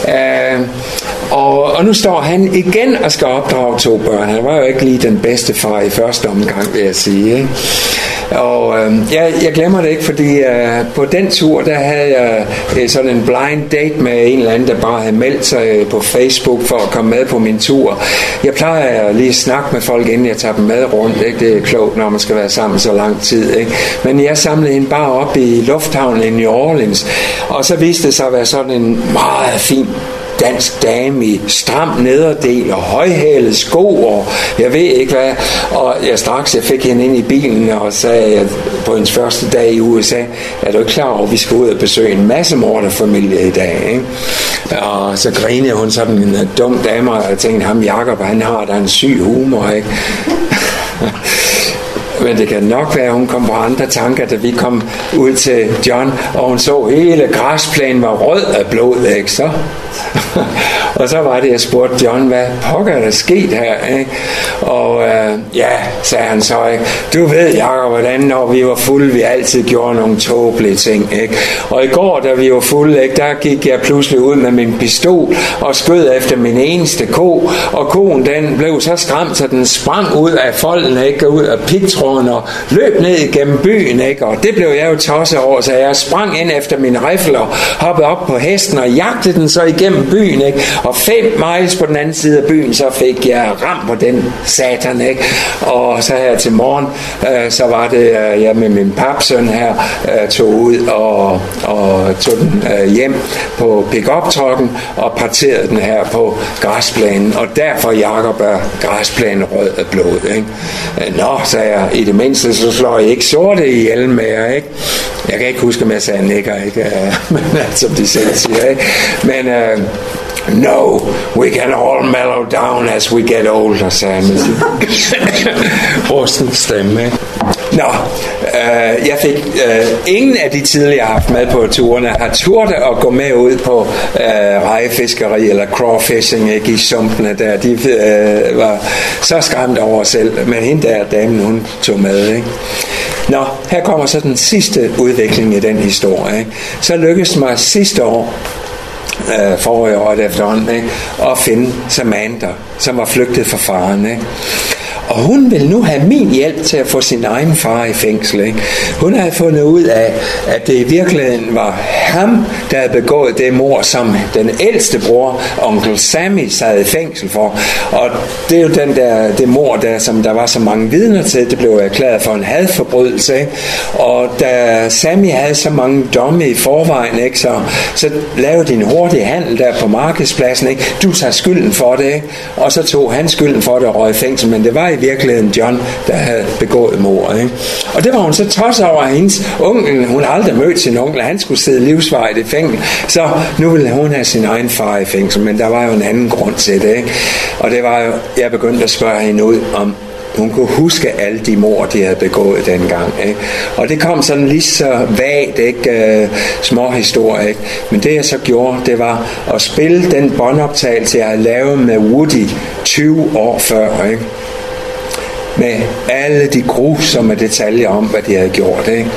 Og nu står han igen og skal opdrage 2 børn. Han var jo ikke lige den bedste far i første omgang, vil jeg sige, ikke? Og jeg glemmer det ikke, fordi på den tur, der havde jeg sådan en blind date med en eller anden, der bare havde meldt sig på Facebook for at komme med på min tur. Jeg plejer lige at snakke med folk, inden jeg tager dem med rundt, ikke? Det er klogt, når man skal være sammen så lang tid, ikke? Men jeg samlede hende bare op i lufthavnen i New Orleans, og så viste det sig at være sådan en meget fin dansk dame i stram nederdel og højhælede sko og jeg ved ikke hvad, og jeg fik hende ind i bilen og sagde på hendes første dag i USA, er du ikke klar over, at vi skal ud og besøge en masse morderfamilie i dag, ikke? Og så grinede hun sådan en dum dame, og jeg tænkte, ham Jacob, han har da en syg humor, ikke? Men det kan nok være, at hun kom på andre tanker, da vi kom ud til John, og hun så hele græsplænen var rød af blod, ikke så? Og så var det, jeg spurgte John, hvad pokker er der sket her, ikke? Og ja, sagde han så, ikke? Du ved, Jacob, hvordan når vi var fulde, vi altid gjorde nogle tåbelige ting, ikke? Og i går, da vi var fulde, ikke, der gik jeg pludselig ud med min pistol og skød efter min eneste ko, og koen, den blev så skræmt, så den sprang ud af folden, ikke? Ud af pigtråden og løb ned igennem byen, ikke? Og det blev jeg jo tosset over, så jeg sprang ind efter min riffel og hoppede op på hesten og jagtede den så igennem byen, ikke? Og 5 miles på den anden side af byen, så fik jeg ram på den satan, ikke? Og så her til morgen, så var det, jeg med min papsøn her, tog ud og tog den hjem på pick-up-trucken og parterede den her på græsplænen, og derfor, Jacob, er græsplænen rød af blod, ikke? Nå, så jeg, i det mindste, så slår jeg ikke sorte ihjel med jer, ikke? Jeg kan ikke huske, om jeg sagde nikker, ikke? Men som de selv siger, ikke? Men No, we can all mellow down as we get older, sagde han med sin rusten stemme. Nå, jeg fik ingen af de tidligere har haft med på turene har turde at gå med ud på rejefiskeri eller crawfishing, ikke, i sumpene der. De var så skræmt over selv, men hende der damen, hun tog med, ikke? Nå, her kommer så den sidste udvikling i den historie, ikke? Så lykkedes det mig sidste år, forrige år efterhånden, ikke, at finde Samantha, som var flygtet fra faren, ikke? Og hun ville nu have min hjælp til at få sin egen far i fængsel, ikke? Hun havde fundet ud af, at det i virkeligheden var ham, der havde begået det mord, som den ældste bror, onkel Sammy, sad i fængsel for. Og det er jo det mord, der, som der var så mange vidner til, det blev erklæret for en hadforbrydelse, ikke? Og da Sammy havde så mange domme i forvejen, ikke, så lavede de en hurtig handel der på markedspladsen, ikke? Du tager skylden for det, ikke? Og så tog han skylden for det og røg i fængsel, men det var i virkeligheden John, der havde begået mord, ikke? Og det var hun så tosset over hendes onkel. Hun havde aldrig mødt sin onkel, han skulle sidde livsvarigt i fængsel, så nu ville hun have sin egen far i fængsel, men der var jo en anden grund til det, ikke? Og det var jo, jeg begyndte at spørge hende ud om hun kunne huske alle de mord, de havde begået dengang, ikke? Og det kom sådan lige så vagt, ikke? Små historier, ikke? Men det jeg så gjorde, det var at spille den båndoptagelse, jeg havde lavet med Woody 20 år før, ikke? Med alle de grusomme detaljer om, hvad de havde gjort, ikke?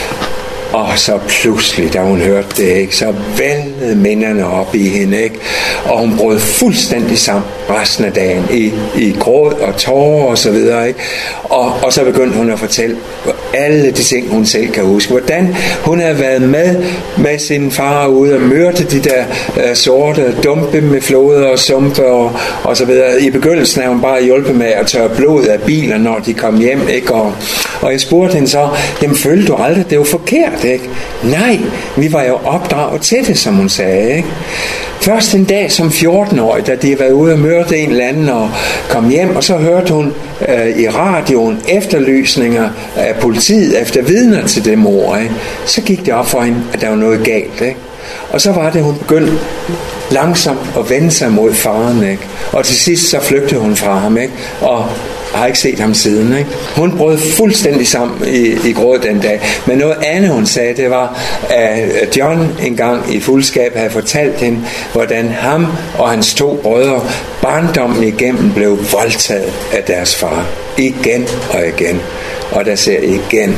Og så pludselig, da hun hørte det, ikke, så væltede minderne op i hende, ikke? Og hun brød fuldstændig sammen resten af dagen i gråd og tårer og så videre, ikke? Og så begyndte hun at fortælle alle de ting, hun selv kan huske. Hvordan hun havde været med sin far ude og mørte de der sorte dumpe med floder og sumpe og så videre. I begyndelsen havde hun bare hjulpet med at tørre blod af biler, når de kom hjem, ikke? Og jeg spurgte hende så, jamen følte du aldrig, det var forkert, ikke? Nej, vi var jo opdraget til det, som hun sagde, ikke? Først en dag som 14-årig, da de havde været ude og mørte en eller anden og kom hjem, og så hørte hun i radioen efterlysninger af politiet efter vidner til det mord, ikke? Så gik det op for hende, at der var noget galt, ikke? Og så var det, hun begyndte langsomt at vende sig mod faren, ikke? Og til sidst så flygtede hun fra ham, ikke? Og har ikke set ham siden, ikke? Hun brød fuldstændig sammen i gråd den dag. Men noget andet hun sagde, det var, at John engang i fuldskab havde fortalt hende, hvordan ham og hans 2 brødre barndommen igennem blev voldtaget af deres far. Igen og igen. Og der ser igen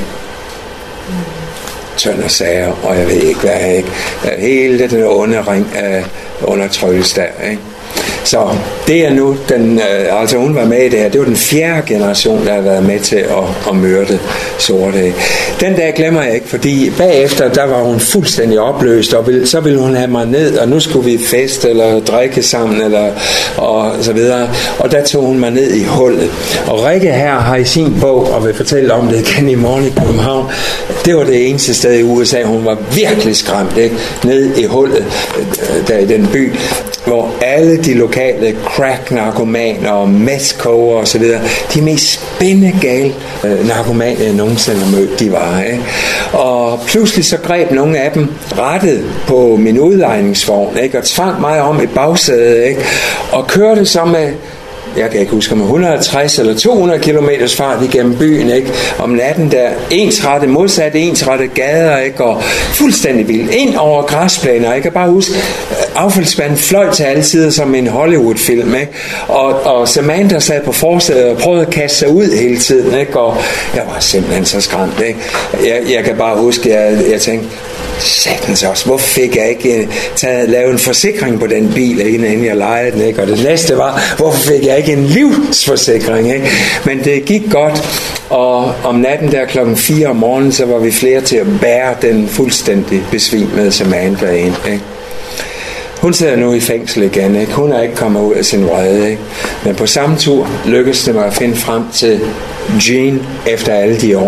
tønder sager, og jeg ved ikke hvad, ikke? Hele den onde ring af undertrykkelse der, ikke? Så det er nu altså hun var med i det her. Det var den 4. generation, der har været med til at myrde sorte. Den dag glemmer jeg ikke, fordi bagefter der var hun fuldstændig opløst, og så ville hun have mig ned, og nu skulle vi feste eller drikke sammen og så videre. Og der tog hun mig ned i hullet. Og Rikke her har i sin bog, og vil fortælle om det igen i morgen i København, det var det eneste sted i USA, hun var virkelig skræmt, ikke? Ned i hullet der i den by, hvor alle de lokale crack-narkomaner og meth-koger og så videre, de mest spindegale narkomaner, jeg nogensinde har mødt, de var, ikke? Og pludselig så greb nogle af dem rettet på min udlejningsvogn, ikke? Og tvang mig om i bagsædet, ikke? Og kørte så med, jeg kan ikke huske, med 150 eller 200 kilometers fart igennem byen, ikke? Om natten der, modsat ensrette gader, ikke? Og fuldstændig vildt, ind over græsplæner. Jeg kan bare huske, affaldsspanden fløj til alle sider som en Hollywood-film, ikke? Og Samantha sad på forsædet og prøvede at kaste sig ud hele tiden, ikke? Og jeg var simpelthen så skræmt, ikke? Jeg kan bare huske, jeg tænkte, satans også, hvorfor fik jeg ikke lavet en forsikring på den bil, inden jeg lejede den, ikke? Og det næste var, hvorfor fik jeg ikke en livsforsikring, ikke? Men det gik godt, og om natten der 4:00 om morgenen, så var vi flere til at bære den fuldstændig besvimede Samantha ind, ikke? Hun sidder nu i fængsel igen, ikke? Hun er ikke kommet ud af sin vrede, ikke? Men på samme tur lykkedes det mig at finde frem til Jean efter alle de år.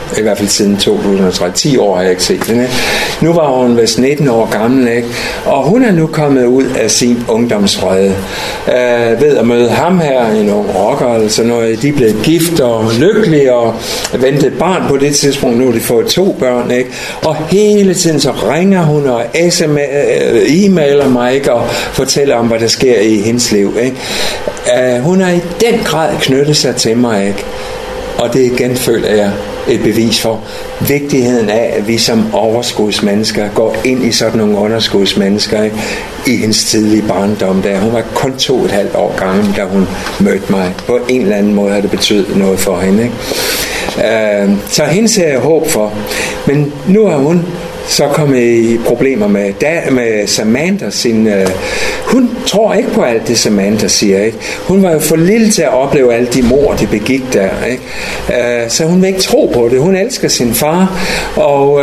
i hvert fald siden 2003. 10 år har jeg ikke set hende. Nu var hun vist 19 år gammel, ikke? Og hun er nu kommet ud af sin ungdomsfrede ved at møde ham her, en ung rocker, altså når de er blevet gift og lykkelige og ventet barn på det tidspunkt. Nu har de fået 2 børn, ikke? Og hele tiden så ringer hun og e-mailer mig, ikke? Og fortæller om, hvad der sker i hendes liv, ikke? Hun har i den grad knyttet sig til mig, ikke? Og det igen føler jeg et bevis for vigtigheden af, at vi som overskudsmennesker går ind i sådan nogle underskudsmennesker, ikke? I hendes tidlige barndom der. Hun var kun 2,5 år gammel, da hun mødte mig. På en eller anden måde har det betydet noget for hende, ikke? Så hende ser jeg håb for. Men nu har hun så kommet i problemer med Samantha. Hun tror ikke på alt det, Samantha siger, ikke? Hun var jo for lille til at opleve alle de mord, de begik der, ikke? Så hun vil ikke tro på det. Hun elsker sin far, og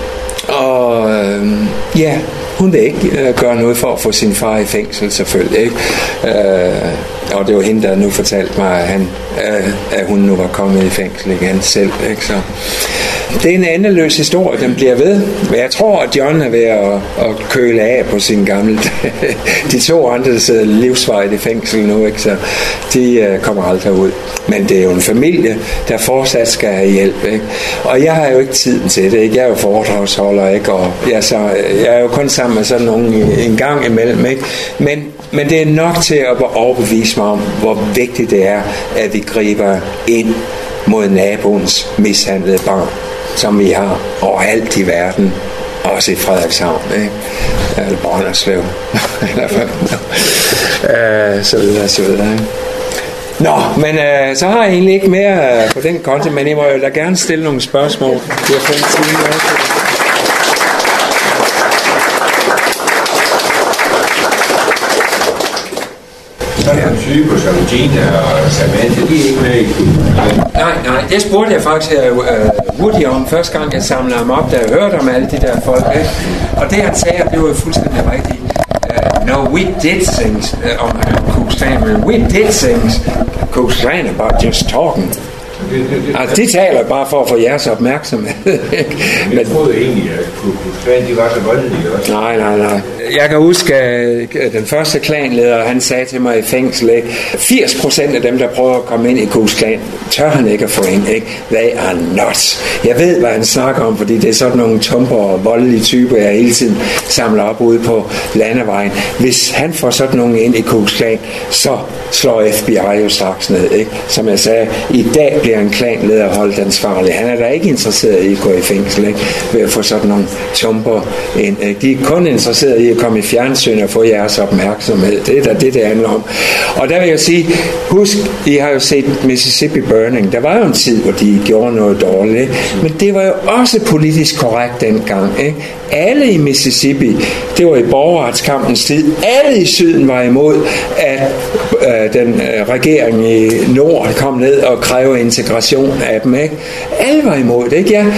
hun vil ikke gøre noget for at få sin far i fængsel, selvfølgelig, ikke? Og det var hende, der nu fortalte mig, at hun nu var kommet i fængsel igen selv, ikke? Så det er en endeløs historie, den bliver ved. Men jeg tror, at John er ved at køle af på sin gamle. De 2 andre, der sidder livsvarigt i fængsel nu, ikke? Så de kommer aldrig ud. Men det er jo en familie, der fortsat skal have hjælp, ikke? Og jeg har jo ikke tiden til det, ikke? Jeg er jo foredragsholder, ikke? Og jeg er jo kun sammen med sådan nogen en gang imellem, ikke? Men det er nok til at overbevise mig om, hvor vigtigt det er, at vi griber ind mod naboens mishandlede barn, som vi har overalt i verden, også i Frederikshavn, ikke? Eller Brønderslev. Så videre, ikke? Nå, men så har jeg egentlig ikke mere på den konto, men I må jo da gerne stille nogle spørgsmål. Det er 5 timer. Sådan en type som Gina og Samantha, de er ikke med i klubben. Nej, det spurgte jeg faktisk Woody om første gang, jeg samlede ham op, da jeg hørte om alle de der folk. Og det han sagde, det var jo fuldstændig rigtigt. No, we did things om Ku Klux Klan, we did things. Ku Klux Klan about just talking. Altså, de taler bare for at få jeres opmærksomhed. Jeg troede egentlig, at Ku Klux Klan, de var så voldelige også. Nej. Jeg kan huske, at den første klanleder, han sagde til mig i fængsel, 80% af dem, der prøver at komme ind i Ku Klux Klan, tør han ikke at få ind, ikke? They are nuts. Jeg ved, hvad han snakker om, fordi det er sådan nogle tumper og voldelige typer, jeg hele tiden samler op ude på landevejen. Hvis han får sådan nogen ind i Ku Klux Klan, så slår FBI jo straks ned, ikke? Som jeg sagde, i dag bliver en klanleder holdt ansvarlig. Han er da ikke interesseret i at gå i fængsel, ikke? Ved at få sådan nogle tumper ind. De er kun interesseret i at komme i fjernsyn og få jeres opmærksomhed. Det er da det handler om. Og der vil jeg sige, husk, I har jo set Mississippi Burning. Der var jo en tid, hvor de gjorde noget dårligt, ikke? Men det var jo også politisk korrekt dengang, ikke? Alle i Mississippi, det var i borgerretskampens tid, alle i syden var imod, at den regering i nord kom ned og krævede integration af dem, ikke? Alle var imod det, ikke? Jeg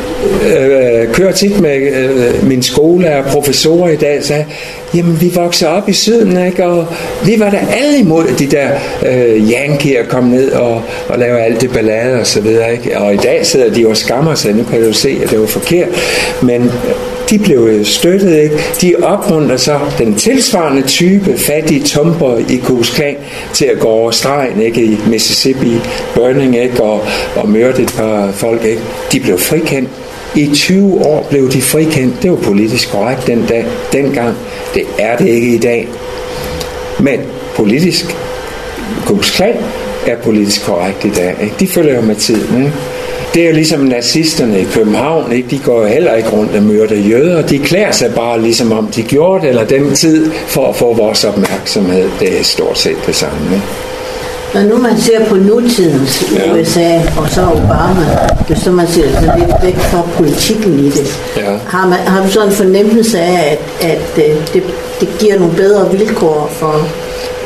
kører tit med min skole og professorer i dag, sagde, jamen vi voksede op i syden, ikke? Og vi var da alle imod de der yankeer kom ned og lavede alt det ballade og så videre, ikke? Og i dag sidder de og skammer sig, nu kan du se, at det var forkert, men de blev støttet, ikke? De opmuntrer så den tilsvarende type fattige tumper i Ku Klux Klan til at gå over stregen, ikke? I Mississippi Burning, ikke? Og myrde et par folk, ikke? De blev frikendt. I 20 år blev de frikendt. Det var politisk korrekt dengang. Det er det ikke i dag. Men politisk, Ku Klux Klan er politisk korrekt i dag, ikke? De følger jo med tiden, ikke? Det er jo ligesom nazisterne i København, ikke? De går jo heller ikke rundt og myrder jøder. De klæder sig bare ligesom om de gjorde det, eller den tid, for at få vores opmærksomhed. Det er stort set det samme, ikke? Når nu man ser på nutidens USA og så Obama, det er så man ser så lidt væk fra politikken i det. Ja. Har du sådan en fornemmelse af, at det giver nogle bedre vilkår for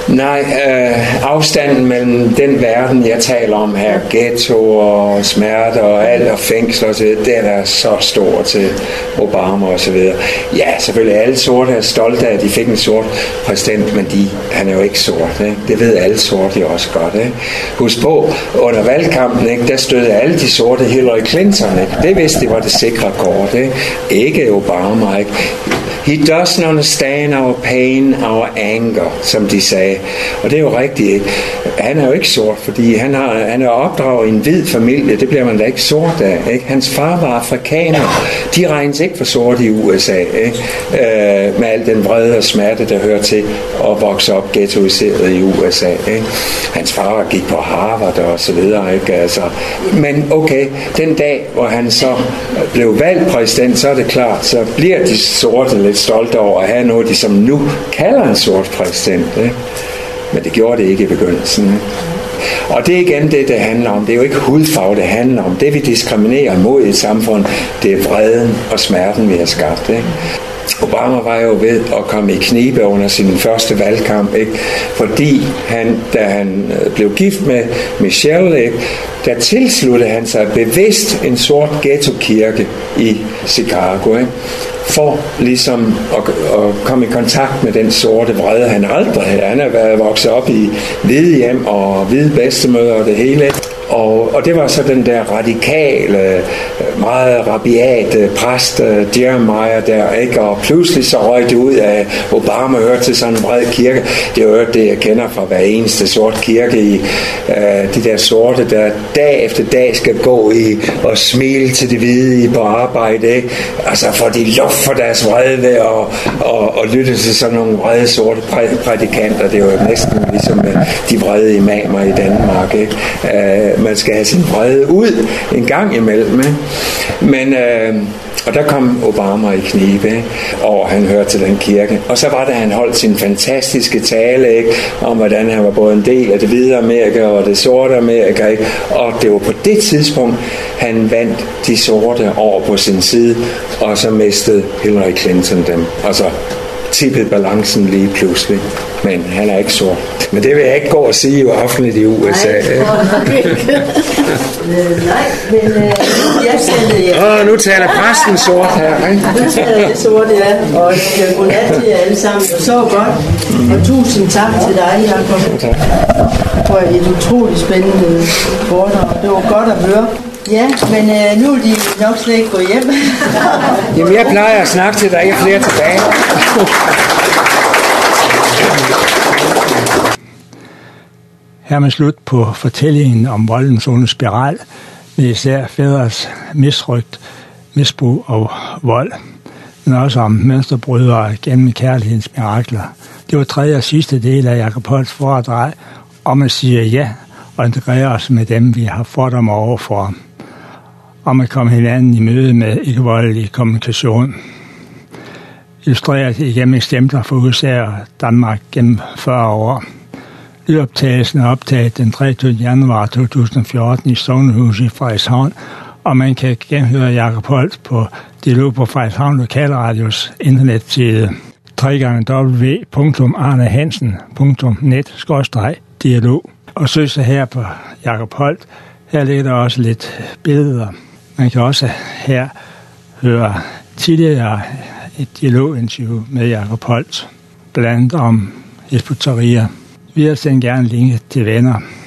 Nej, afstanden mellem den verden, jeg taler om her, ghetto og smerte og alt og fængsel og så videre, den er så stor til Obama og så videre. Ja, selvfølgelig alle sorte er stolte af, at de fik en sort præsident, men han er jo ikke sort. Ikke? Det ved alle sorte også godt. Ikke? Husk på, under valgkampen, ikke, der støttede alle de sorte Hillary Clinton. Ikke? Det vidste de var det sikre kort. Ikke Obama. Ikke? He doesn't understand our pain, our anger, som de sagde. Og det er jo rigtigt, ikke? Han er jo ikke sort, fordi han er opdraget i en hvid familie. Det bliver man da ikke sort af, ikke? Hans far var afrikaner. De regnes ikke for sorte i USA, ikke? Med al den vrede og smerte, der hører til at vokse op ghettoiseret i USA, ikke? Hans far gik på Harvard og så videre, ikke? Altså, men okay, den dag, hvor han så blev valgt præsident, så er det klart, så bliver de sorte lidt stolte over at have noget, de som nu kalder en sort præsident, ikke? Men det gjorde det ikke i begyndelsen, ikke? Og det er igen det handler om. Det er jo ikke hudfarve, det handler om. Det vi diskriminerer mod i et samfund, det er vreden og smerten, vi har skabt, ikke? Obama var jo ved at komme i knibe under sin første valgkamp, ikke? Fordi da han blev gift med Michelle, ikke? Der tilsluttede han sig bevidst en sort ghetto-kirke i Chicago, ikke? For ligesom at komme i kontakt med den sorte vrede, han aldrig havde. Han har været vokset op i hvide hjem og hvide bedstemødre og det hele. Og det var så den der radikale, meget rabiate præst Jeremiah der, ikke? Og pludselig så røg det ud af Obama hørte til sådan en bred kirke. Det er jo det, jeg kender fra hver eneste sort kirke i de der sorte, der dag efter dag skal gå i og smile til de hvide på arbejde, ikke? Altså får de luft for deres vrede ved og lytte til sådan nogle vrede sorte prædikanter. Det er jo næsten ligesom de vrede imamer i Danmark, ikke? Man skal have sin vrede ud en gang imellem, ikke? Men og der kom Obama i knibe, ikke? Og han hørte til den kirke. Og så var det, han holdt sin fantastiske tale, ikke? Om hvordan han var både en del af det hvide Amerika og det sorte Amerika, ikke? Og det var på det tidspunkt, han vandt de sorte over på sin side, og så mistede Hillary Clinton dem. Og så tippede balancen lige pludselig. Men han er ikke sort. Men det vil jeg ikke gå og sige jo offentligt i USA. Nej, men jeg sendte nu taler præsten sort her, ikke? Nu taler jeg sort, ja. Og godnat til jer alle sammen. Og så godt. Og tusind tak til dig, Jacob. Tak. For et utroligt spændende foredrag. Det var godt at høre. Ja, men nu er de nok slet ikke gået hjem. Jamen, jeg plejer at snakke til dig, ikke flere tilbage. Her med slut på fortællingen om voldens onde spiral, med især fædres misrygt, misbrug og vold, men også om mønsterbrydere gennem kærlighedens mirakler. Det var tredje og sidste del af Jacob Holts foredrag om at sige ja og integrere os med dem, vi har fordomme overfor, om at komme hinanden i møde med ikke-voldelig kommunikation. Illustreret igennem eksempler fra USA og Danmark gennem 40 år. Lydoptagelsen er optaget den 23. januar 2014 i Sognehuset i Frederikshavn, og man kan genhøre Jacob Holt på Dialog på Frederikshavn Lokalradios internetside www.arnehansen.net/dialog. Og søg sig her på Jacob Holt. Her ligger der også lidt billeder. Man kan også her høre tidligere et dialoginterview med Jacob Holt, blandt andet om Hizb ut-Tahrir. Vi har sendt gerne link til venner.